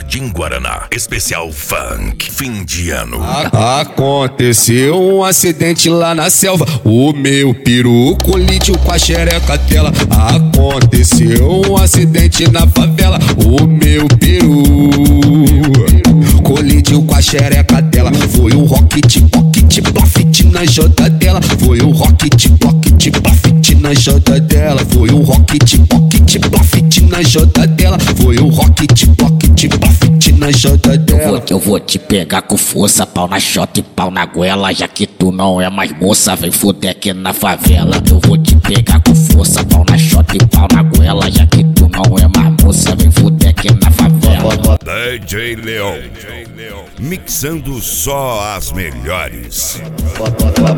Jardim Guaraná. Especial Funk, fim de ano. Aconteceu um acidente lá na selva, o meu peru colidiu com a xereca dela. Aconteceu um acidente na favela, o meu peru colidiu com a xereca dela. Foi o rocket pocket profit na janta dela. Foi o rocket pocket profit na janta dela. Foi o rocket pocket profit na janta dela. Foi o rocket pocket profit na janta dela. Eu vou te pegar com força, pau na chota e pau na goela. Já que tu não é mais moça, vem foder aqui na favela. Eu vou te pegar com força, pau na chota e pau na goela. Já que tu não é mais moça, vem foder aqui na favela. DJ Leão, mixando só as melhores.